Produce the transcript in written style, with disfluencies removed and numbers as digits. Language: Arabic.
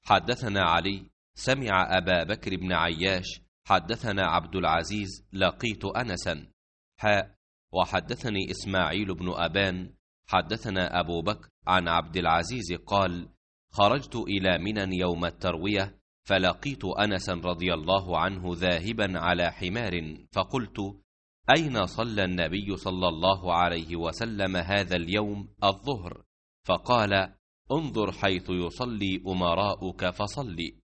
حدثنا علي سمع أبا بكر بن عياش حدثنا عبد العزيز لقيت أنسا وحدثني إسماعيل بن أبان حدثنا أبو بكر عن عبد العزيز قال خرجت إلى منى يوم التروية فلقيت أنسا رضي الله عنه ذاهبا على حمار فقلت أين صلى النبي صلى الله عليه وسلم هذا اليوم الظهر؟ فقال انظر حيث يصلي أمراؤك فصلي.